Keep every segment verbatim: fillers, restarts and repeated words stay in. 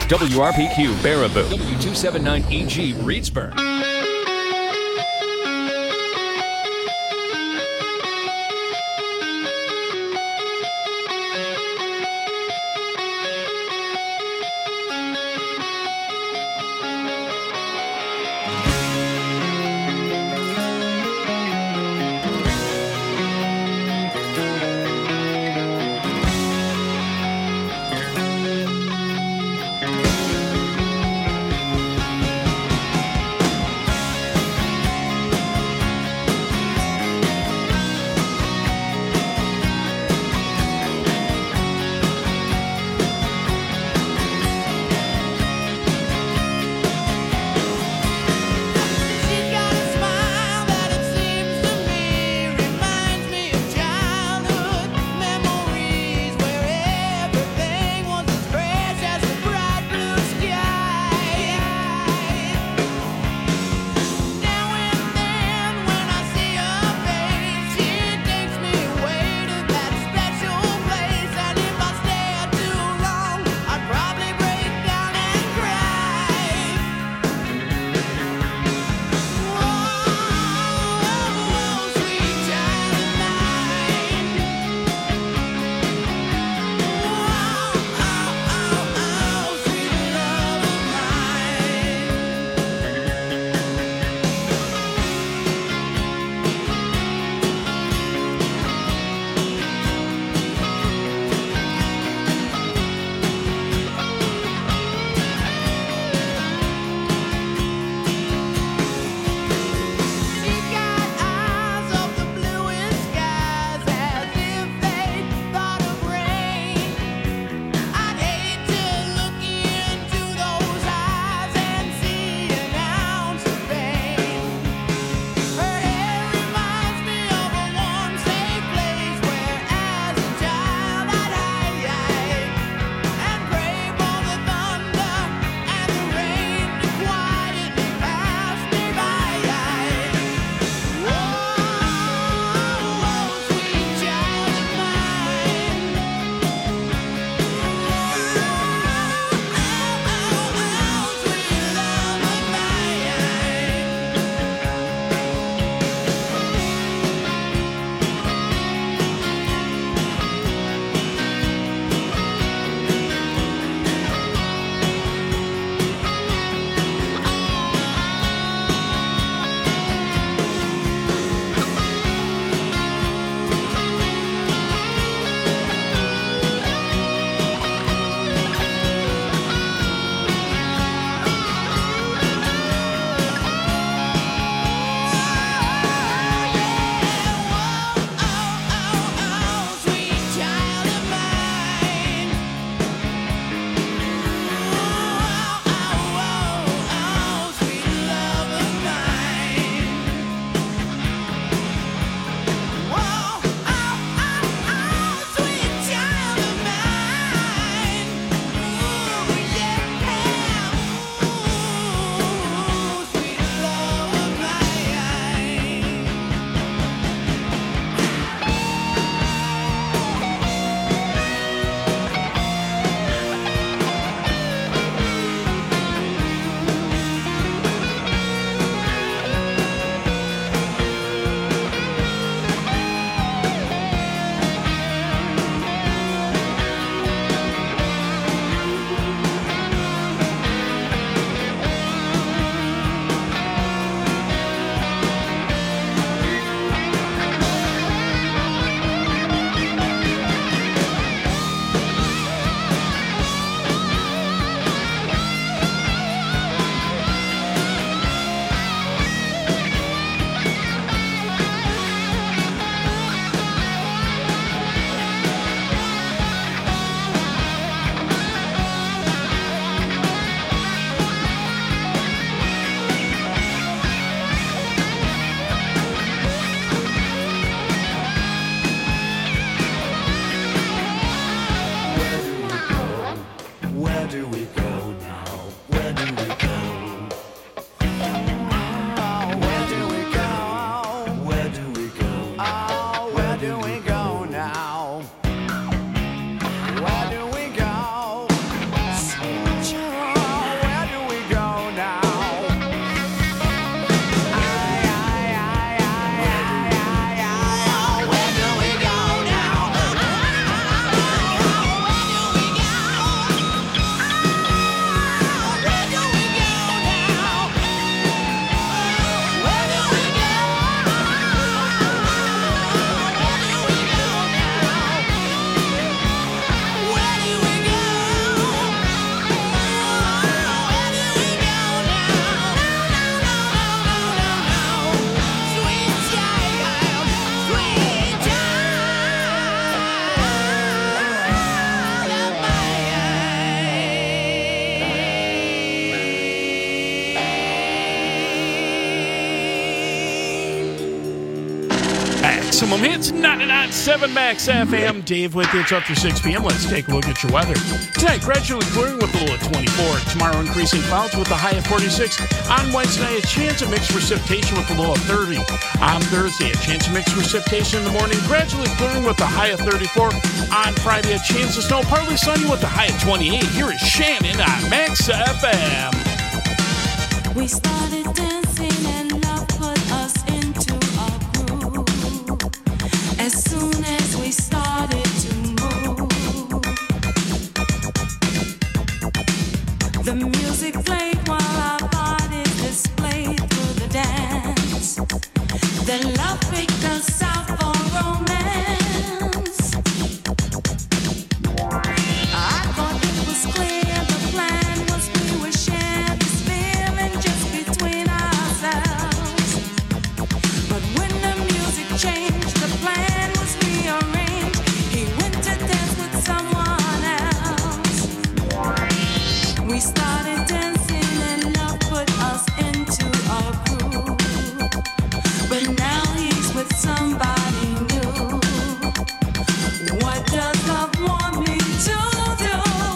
W R P Q Baraboo, W two seventy-nine E G Reedsburg. Maximum Hits, ninety-nine point seven Max F M. Dave with you. It's up to six p.m. Let's take a look at your weather. Tonight, gradually clearing with a low of twenty-four. Tomorrow, increasing clouds with a high of forty-six. On Wednesday, a chance of mixed precipitation with a low of thirty. On Thursday, a chance of mixed precipitation in the morning, gradually clearing with a high of thirty-four. On Friday, a chance of snow, partly sunny with a high of twenty-eight. Here is Shannon on Max F M. We started dancing and love put us into a groove. As soon as we started to move, the music played while our bodies displayed through the dance. Then love picked us out for romance. I thought it was clear the plan was we would share this feeling just between ourselves. But when the music changed, the plan was rearranged. He went to dance with someone else. We started dancing and love put us into a groove. But now he's with somebody new. What does love want me to do?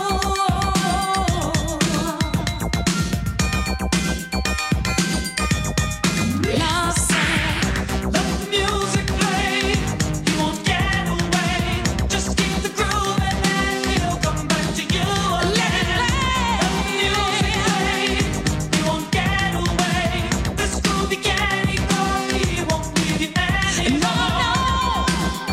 Love said, let the music play. He won't get away. Just keep the groove and then he'll come back to you again. Let the music play. He won't get away. This groove he can't ignore. He won't leave you anymore.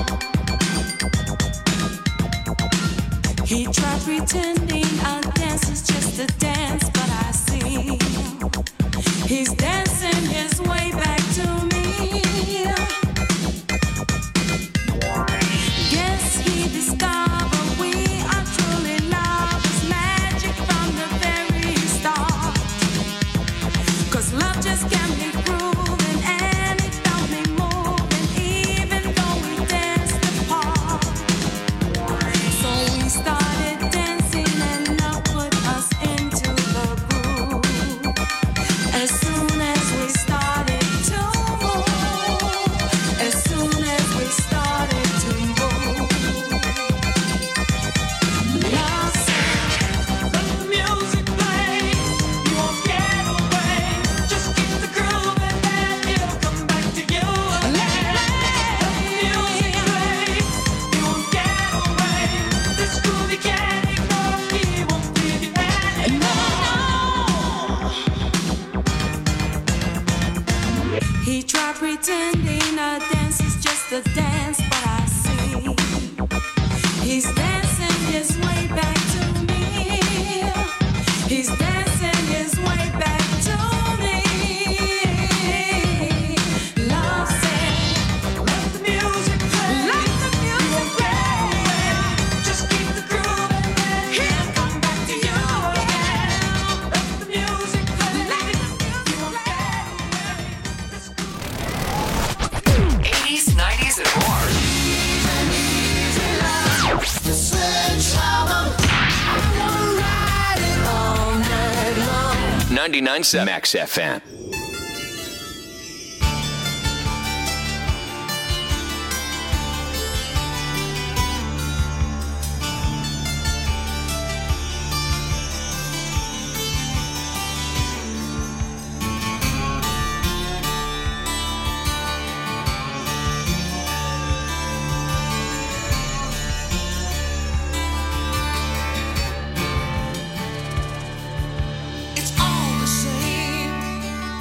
He tried pretending our dance is just a dance, but I see he's dancing his way back to me. Guess he discovered we are truly lovers, magic from the very start. 'Cause love just can't be proven, and it felt me moving, even though we danced apart. So we started dancing and love put us into the groove. As soon as we started to move, as soon as we started to move, love said, let the music play. You won't get away. Just keep the groove and then he'll come back to you again. Let the music play. You won't get away. This groove you can't ignore. He won't leave you anymore. He tried pretending a dance is just a dance, but I see he's dancing his way back to me. He's dancing his way back to me. Love said, let the music play. Let the music play. Just keep the groove and then he'll come back to you again. Let the music play. Let the music play. eighties, nineties, and more. ninety-nine point seven Max F M. It's all the same.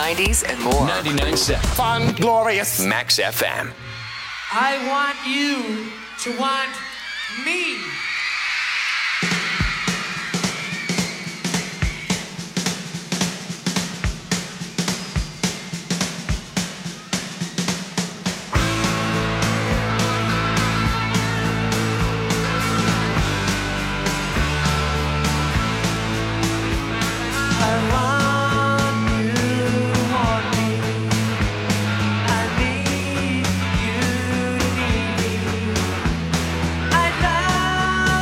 nineties, and more. ninety-nine point seven Fun, glorious. Max F M. I want you to want me. I love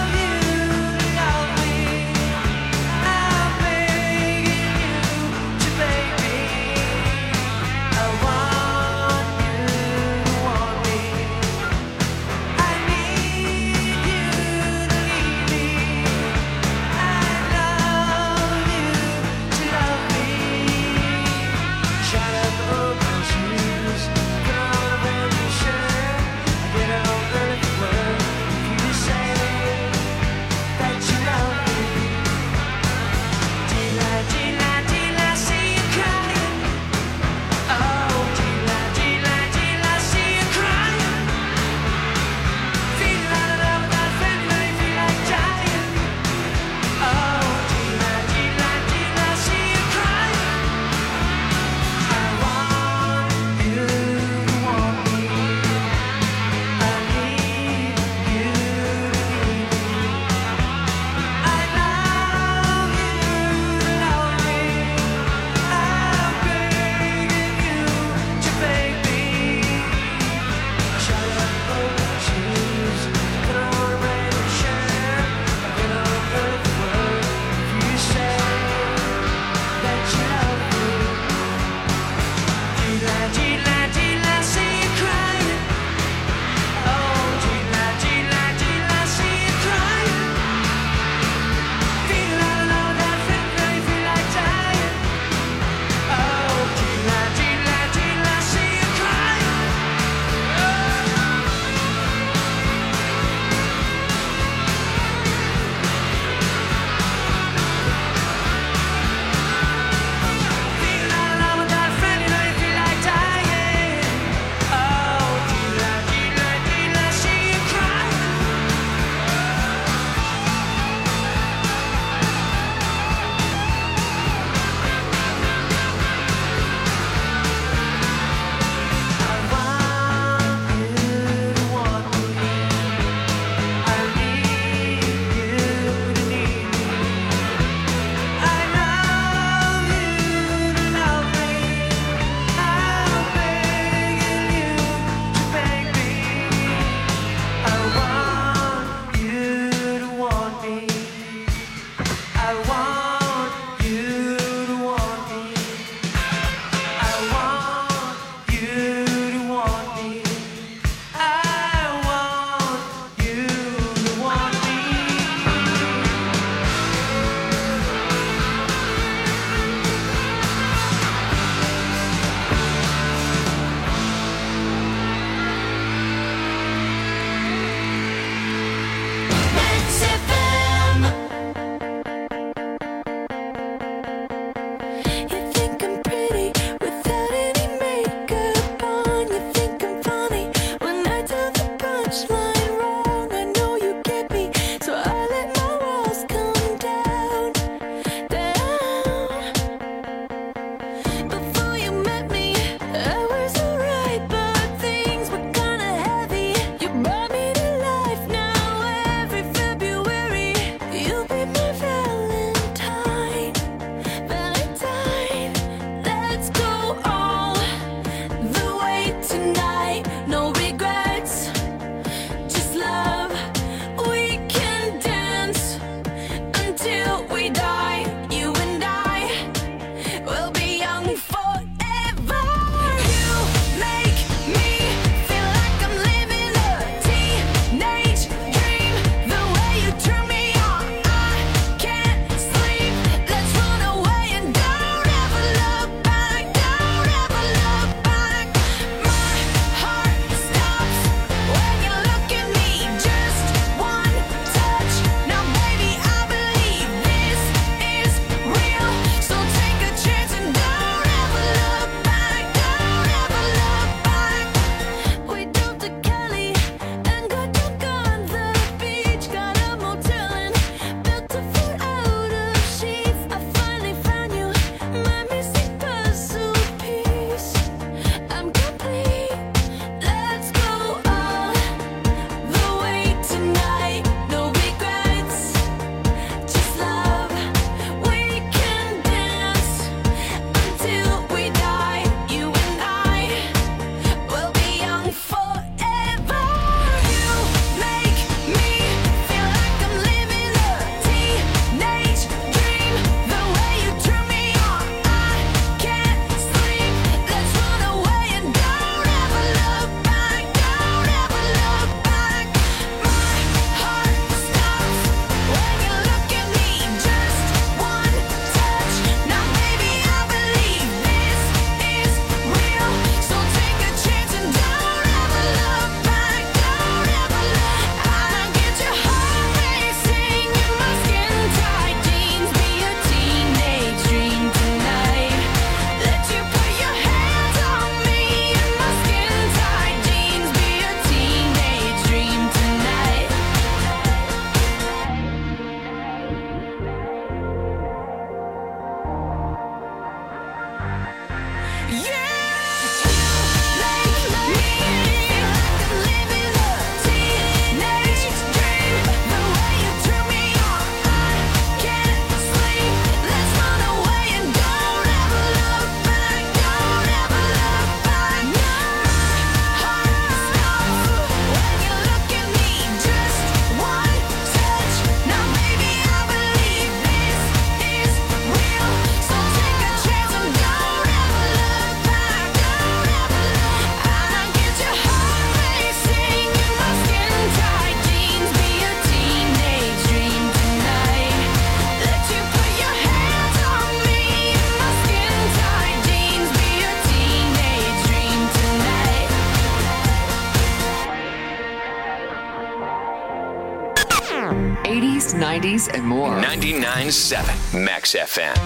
eighties, nineties, and more. ninety-nine point seven Max F M.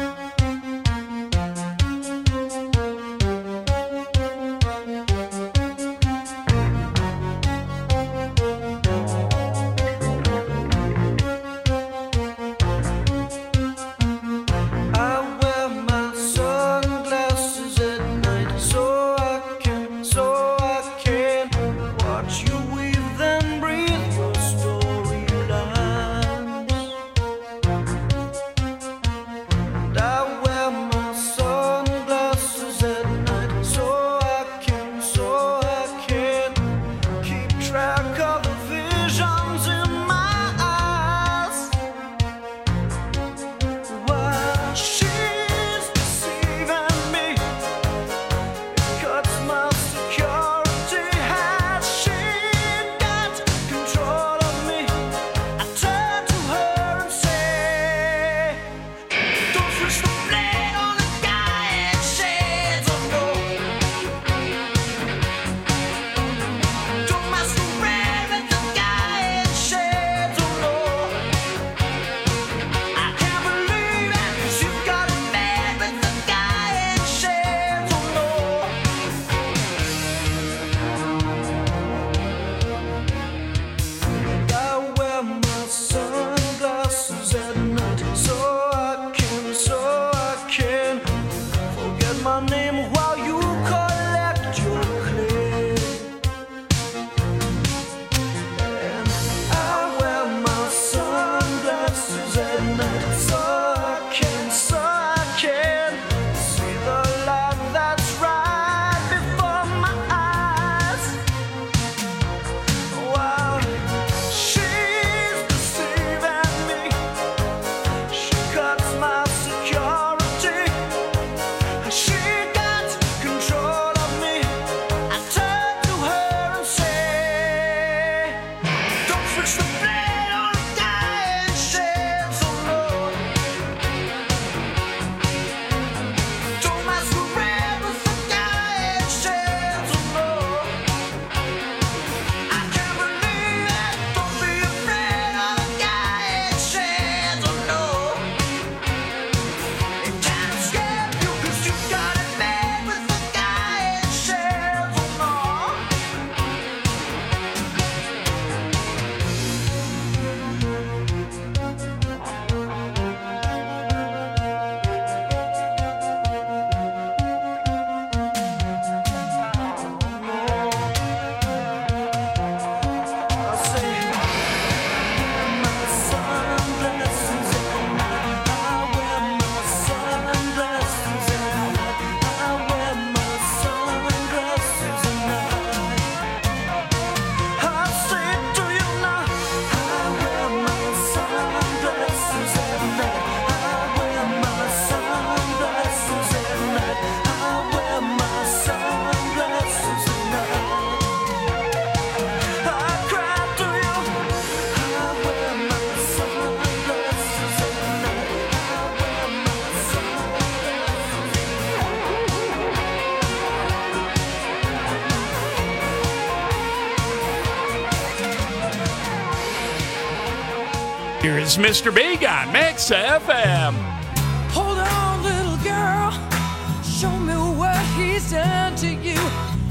Here is Mister Big on Max F M. Hold on, little girl. Show me what he's done to you.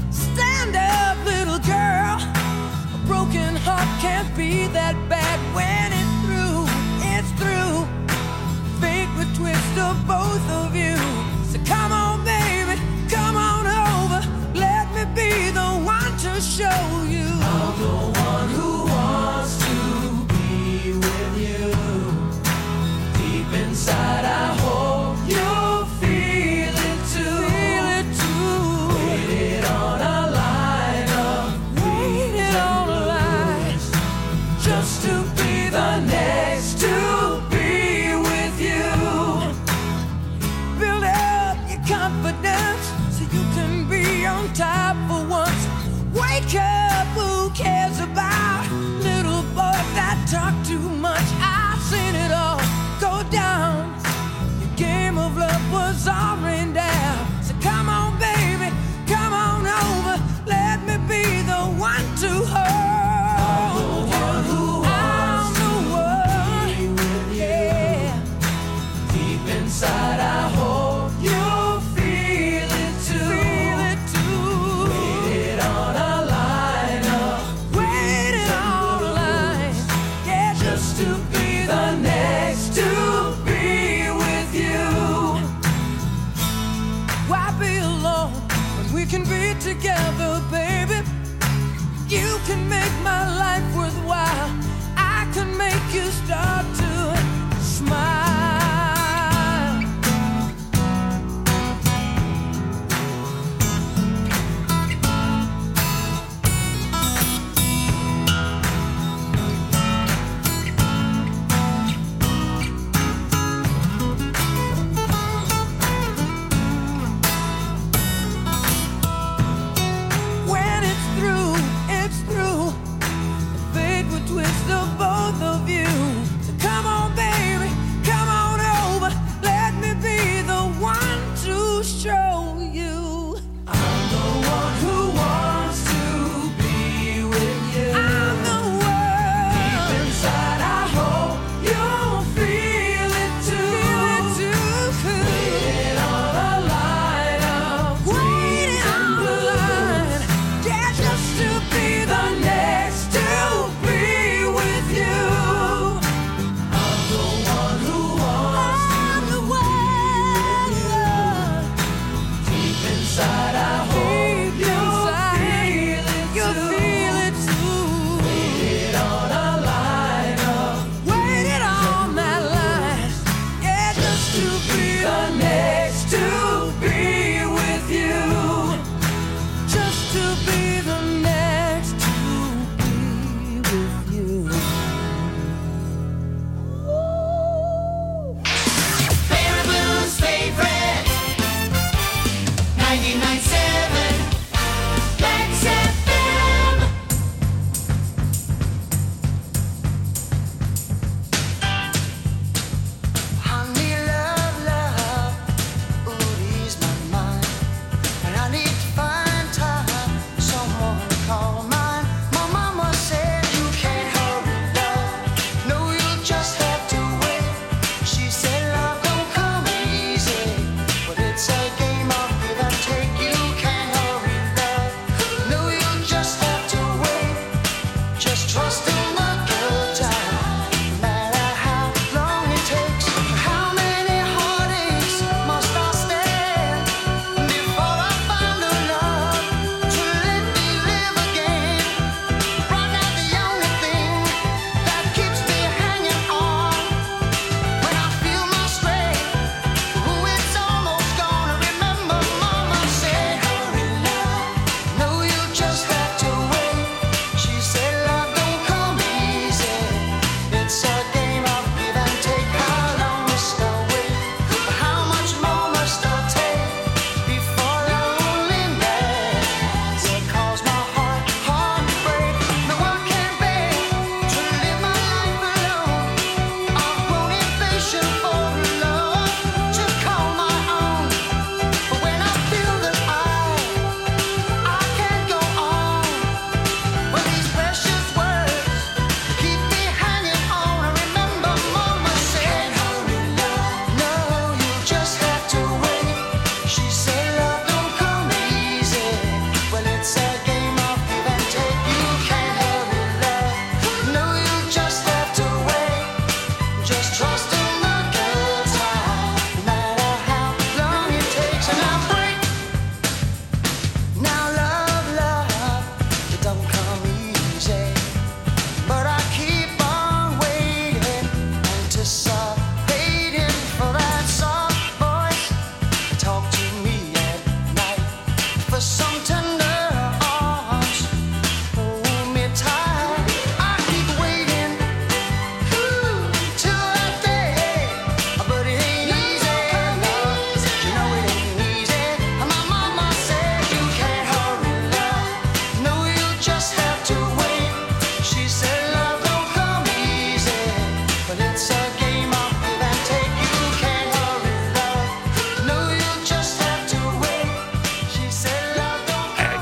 Stand up, little girl. A broken heart can't be that bad when it's through. It's through. Fate would twist of both of you. So come on, baby. Come on over. Let me be the one to show you. I'm the one who wants to be with you. Deep inside, I hope you feel it too. Feel it too. Waited on a line of waited on a line just to be the next to be with you. Build up your confidence so you can be on top for once. Wake up.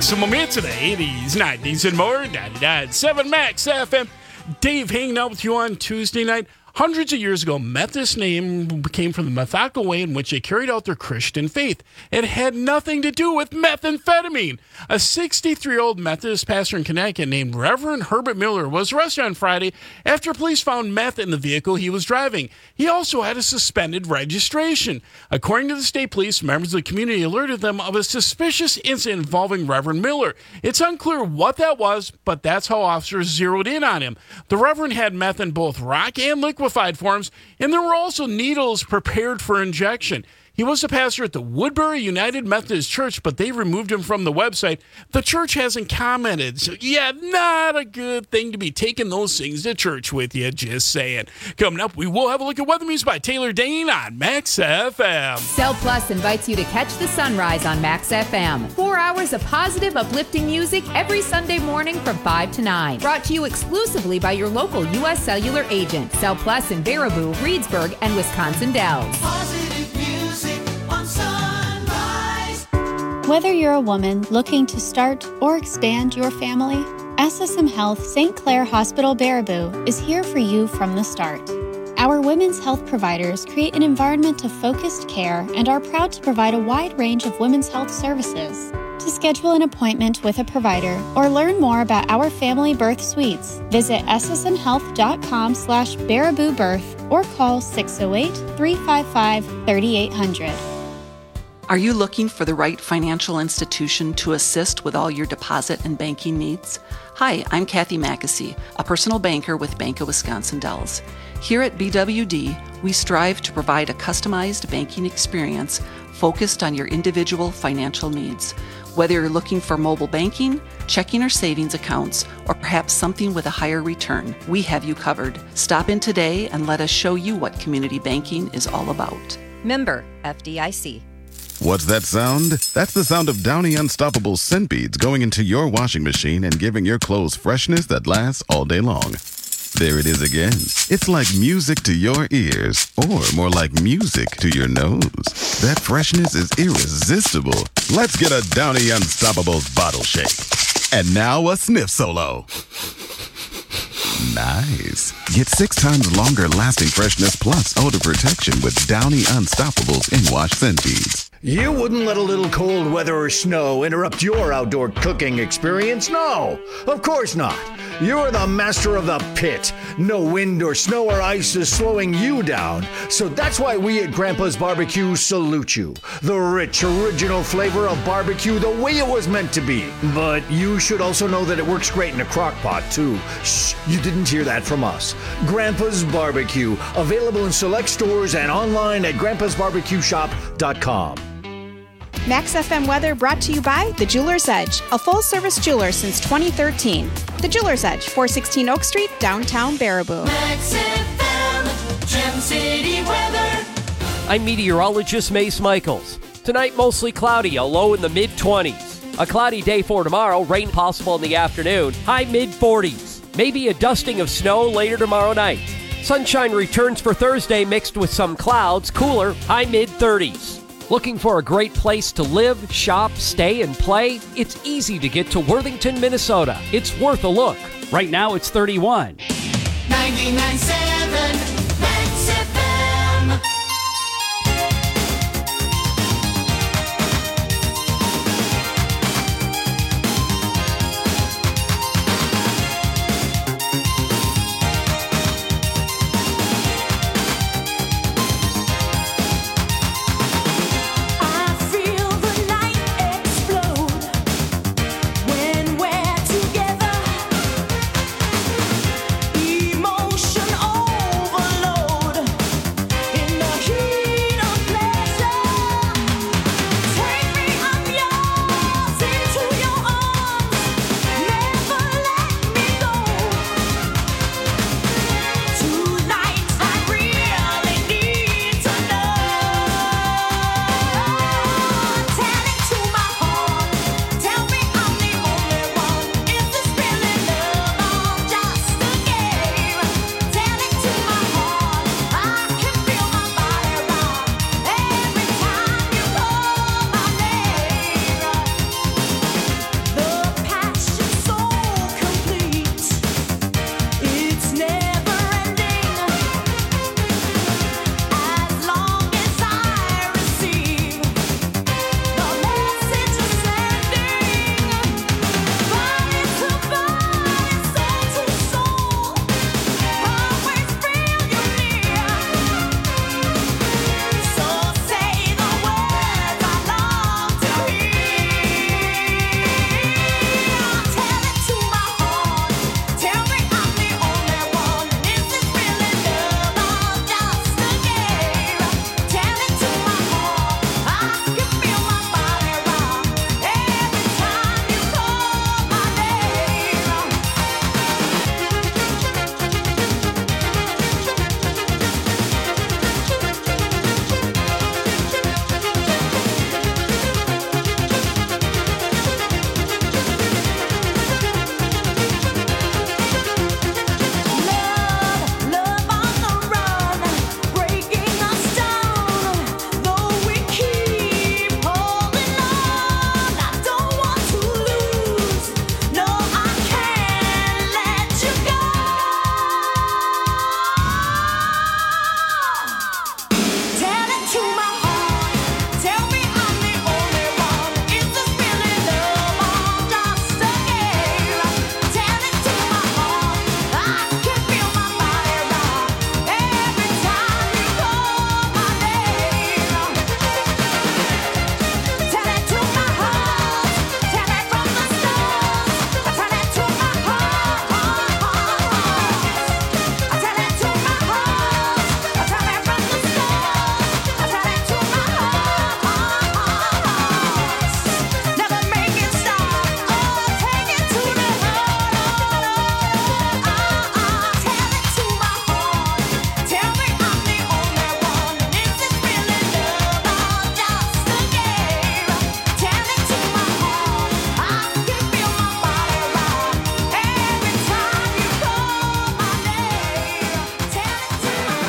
Maximum hits in the eighties, nineties, and more. ninety-nine point seven Max F M. Dave hanging out with you on Tuesday night. Hundreds of years ago, Methodist name came from the methodical way in which they carried out their Christian faith. It had nothing to do with methamphetamine. A sixty-three-year-old Methodist pastor in Connecticut named Reverend Herbert Miller was arrested on Friday after police found meth in the vehicle he was driving. He also had a suspended registration. According to the state police, members of the community alerted them of a suspicious incident involving Reverend Miller. It's unclear what that was, but that's how officers zeroed in on him. The Reverend had meth in both rock and liquid forms, and there were also needles prepared for injection. He was a pastor at the Woodbury United Methodist Church, but they removed him from the website. The church hasn't commented. So, yeah, not a good thing to be taking those things to church with you, just saying. Coming up, we will have a look at weather music by Taylor Dane on Max F M. Cell Plus invites you to catch the sunrise on Max F M. Four hours of positive, uplifting music every Sunday morning from five to nine. Brought to you exclusively by your local U S Cellular agent. Cell Plus in Baraboo, Reedsburg, and Wisconsin Dells. Positive music on Sunrise. Whether you're a woman looking to start or expand your family, S S M Health Saint Clair Hospital Baraboo is here for you from the start. Our women's health providers create an environment of focused care and are proud to provide a wide range of women's health services. To schedule an appointment with a provider or learn more about our family birth suites, visit s s m health dot com slash baraboo birth or call six oh eight, three five five, three eight hundred. Are you looking for the right financial institution to assist with all your deposit and banking needs? Hi, I'm Kathy Mackesy, a personal banker with Bank of Wisconsin Dells. Here at B W D, we strive to provide a customized banking experience focused on your individual financial needs. Whether you're looking for mobile banking, checking or savings accounts, or perhaps something with a higher return, we have you covered. Stop in today and let us show you what community banking is all about. Member F D I C. What's that sound? That's the sound of Downy Unstoppable scent beads going into your washing machine and giving your clothes freshness that lasts all day long. There it is again. It's like music to your ears, or more like music to your nose. That freshness is irresistible. Let's get a Downy Unstoppables bottle shake. And now a sniff solo. Nice. Get six times longer lasting freshness plus odor protection with Downy Unstoppables in-wash scent beads. You wouldn't let a little cold weather or snow interrupt your outdoor cooking experience? No, of course not. You're the master of the pit. No wind or snow or ice is slowing you down. So that's why we at Grandpa's Barbecue salute you. The rich, original flavor of barbecue the way it was meant to be. But you should also know that it works great in a crock pot, too. Shh, you didn't hear that from us. Grandpa's Barbecue, available in select stores and online at grandpas barbecue shop dot com. Max F M weather brought to you by The Jeweler's Edge, a full-service jeweler since twenty thirteen. The Jeweler's Edge, four sixteen Oak Street, downtown Baraboo. Max F M, Gem City weather. I'm meteorologist Mace Michaels. Tonight, mostly cloudy, a low in the mid-twenties. A cloudy day for tomorrow, rain possible in the afternoon, high mid-forties. Maybe a dusting of snow later tomorrow night. Sunshine returns for Thursday mixed with some clouds, cooler, high mid-thirties. Looking for a great place to live, shop, stay, and play? It's easy to get to Worthington, Minnesota. It's worth a look. Right now, it's thirty-one. ninety-nine point seven Max F M. Emotion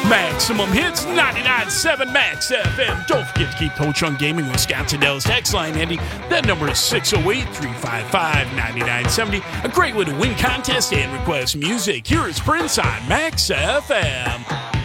Maximum Hits, ninety-nine point seven Max F M. Don't forget to keep Ho Chunk Gaming Wisconsin Dells text line handy. That number is six oh eight, three five five, nine nine seven oh. A great way to win contests and request music. Here is Prince on Max F M.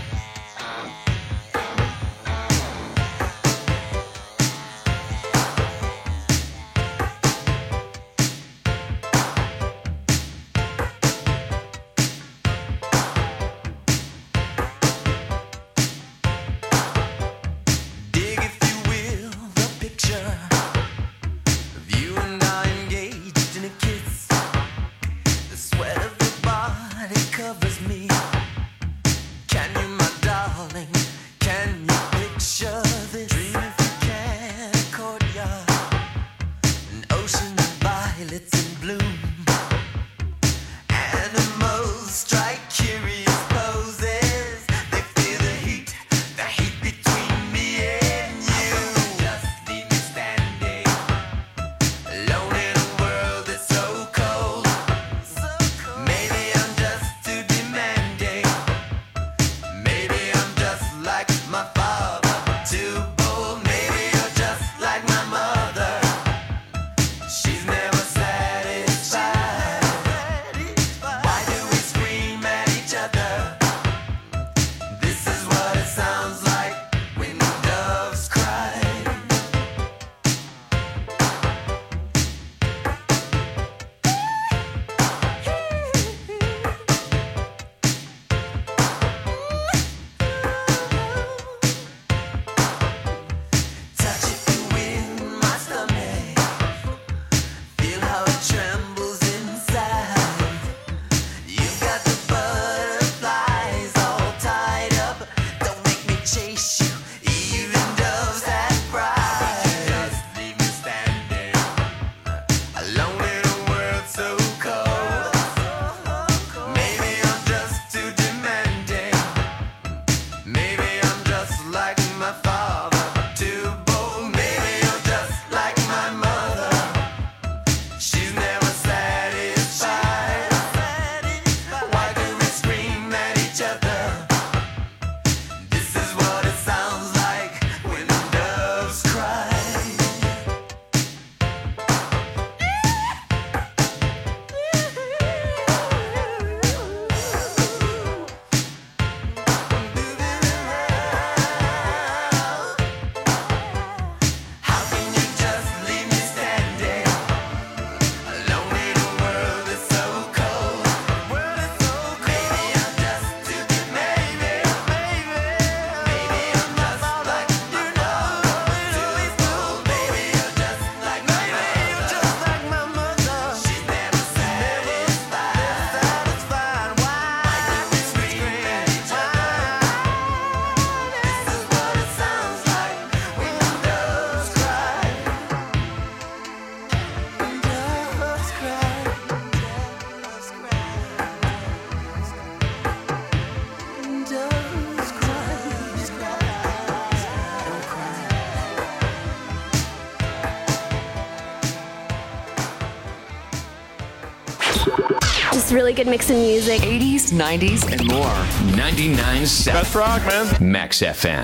Just really good mix of music. eighties, nineties, and more. ninety-nine point seven. Best rock, man. Max F M.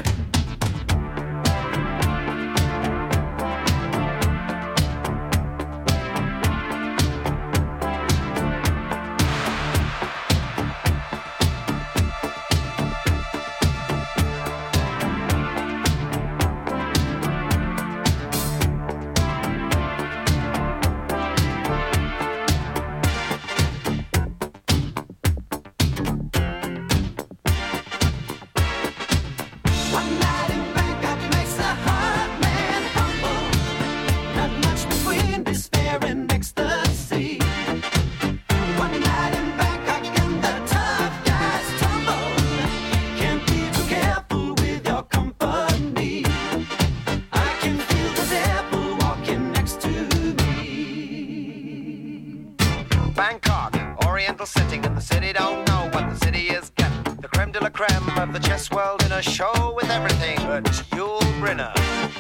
Of the chess world in a show with everything but Yul Brynner.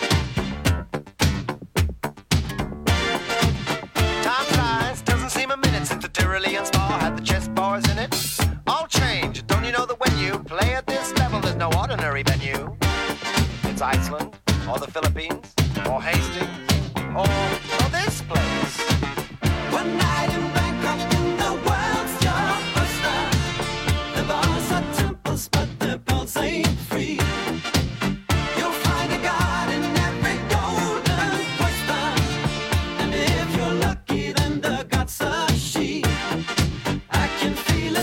Time flies, doesn't seem a minute since the Tyrolean Spa had the chess bars in it. All change, don't you know that when you play at this level, there's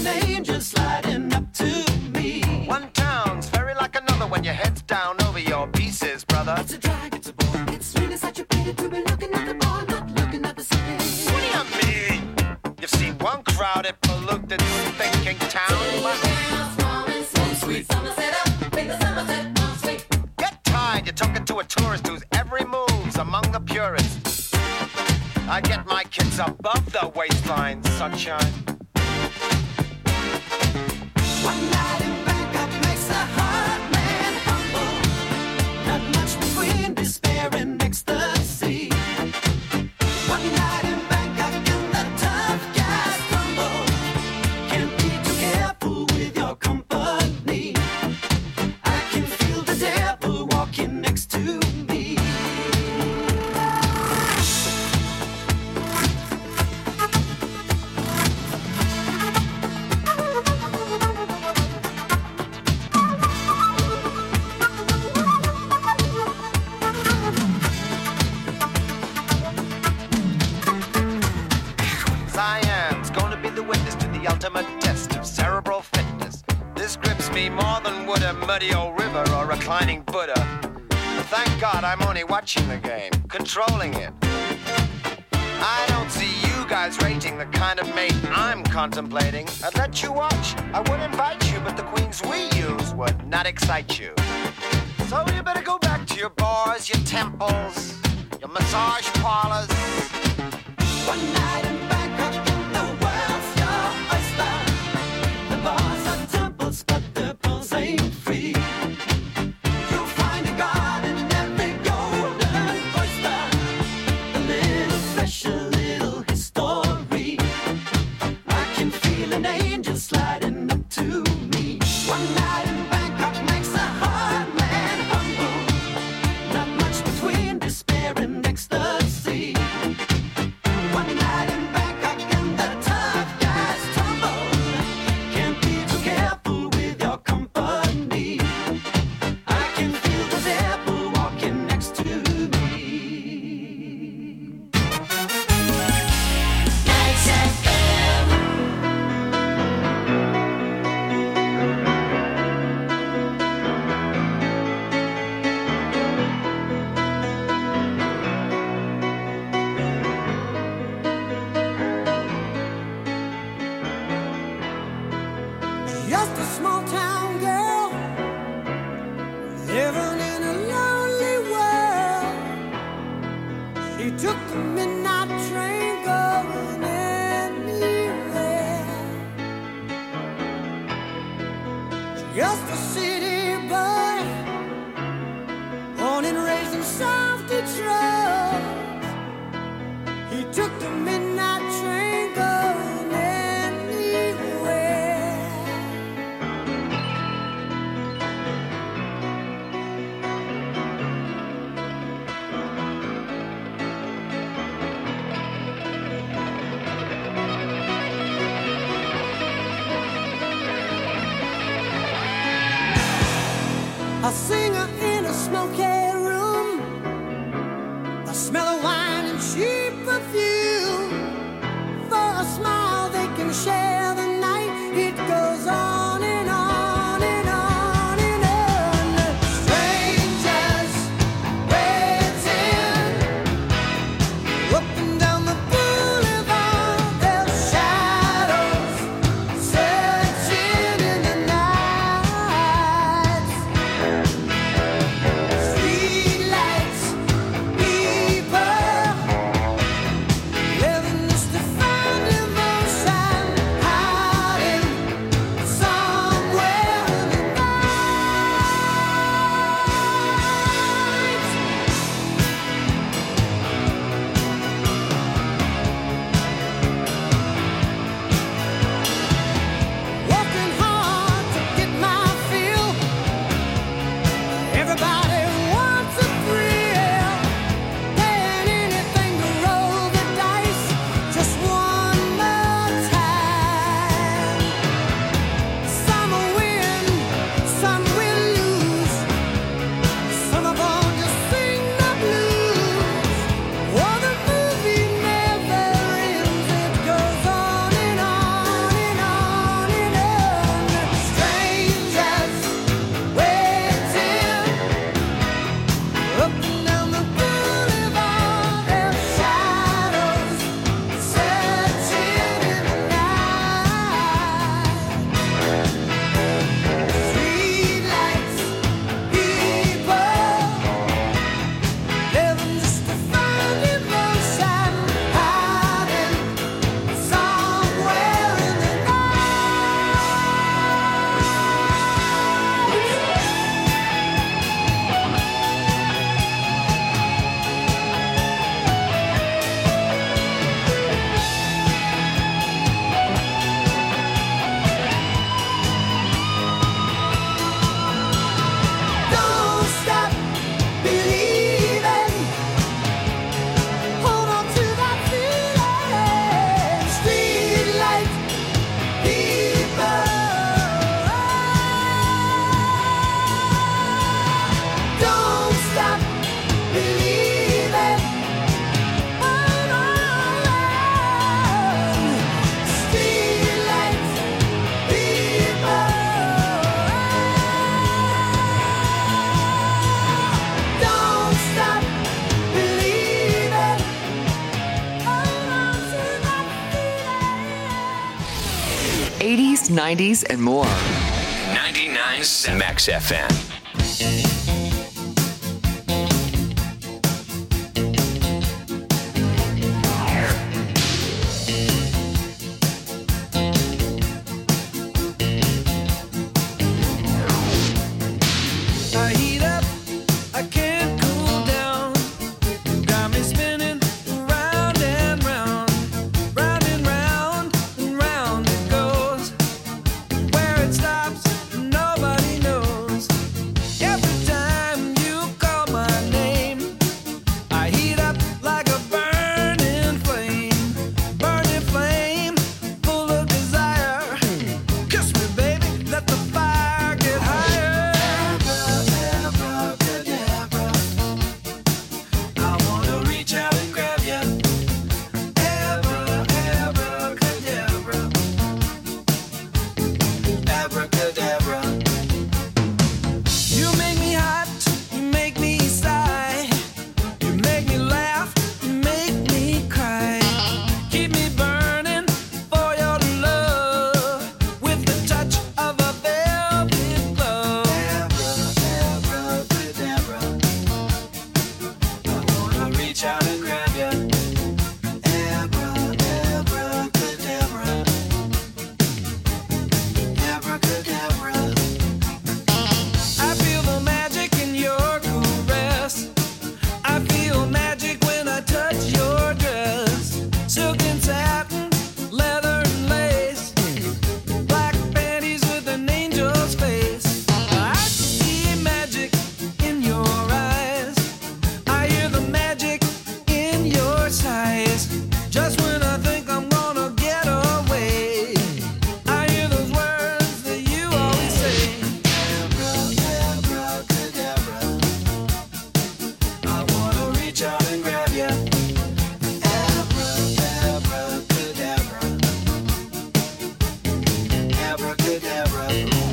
an angel sliding up to me. One town's very like another when your head's down over your pieces, brother. It's a drag, it's a bore. It's really such a pity to be looking at the ball, not looking at the city. What do you mean? You've seen one crowded, polluted, thinking town, but Sweet Somerset up, make the Somerset home sweet. Get tired, you're talking to a tourist whose every move's among the purists. I get my kids above the waistline, sunshine. One night in Bangkok makes a hard man humble. Not much between despair and ecstasy. One night in Bangkok and the tough guys crumble. Can't be too careful with your company. I can feel the devil walking next to me. Cyan's gonna be the witness to the ultimate test of cerebral fitness. This grips me more than would a muddy old river or reclining Buddha. But thank God I'm only watching the game, controlling it. I don't see you guys rating the kind of mate I'm contemplating. I'd let you watch, I would invite you, but the queens we use would not excite you. So you better go back to your bars, your temples, your massage parlors. One night in Bangkok and the world's your oyster. The bars are temples, but the pearls ain't free. You'll find a god in every golden oyster. A little special little history. I can feel an angel sliding up to me. One night in Bangkok makes a hard man humble. Not much between despair and ecstasy. One night in Bangkok and the tough guys tumble. Can't be too careful with your company. I can feel the devil walking next to me. Nights F M. Just a small town girl living in a lonely world. She took the midnight train going anywhere. Just a city boy, born and raised in South Detroit. He took the midnight train going anywhere. A singer in a smoky room, the smell of wine and cheap perfume. For a smile they can share the night. It goes on and on and on and on. Strangers waiting up and down the boulevard. Their shadows searching in the night. Streetlights, people living just to find emotion, hiding eighties, nineties, and more. ninety-nine point seven Max F M. I heat up, I can't cool down. Got me spinning round and round, round and round and round it goes. Where it stops, nobody knows. Every time you call my name, I heat up like a burning flame, burning flame, full of desire. Kiss me, baby, let the fire get higher. I wanna reach out and grab ya. Abra, abracadabra. Abracadabra. You make me hot, you make me sigh. You make me laugh, you make me cry. Keep me burning for your love with the touch of a velvet glove. Abracadabra. I wanna reach out and grab ya. Abra, abracadabra. Abracadabra. I feel the magic in your caress. I feel magic when I touch your dress. Silk and satin, leather and lace. Black panties with an angel's face. I see magic in your eyes. I hear the magic in your sighs. Just when I think I'm gonna get away, I hear those words that you always say. Abracadabra. I wanna reach out and grab ya. Abracadabra. Abracadabra.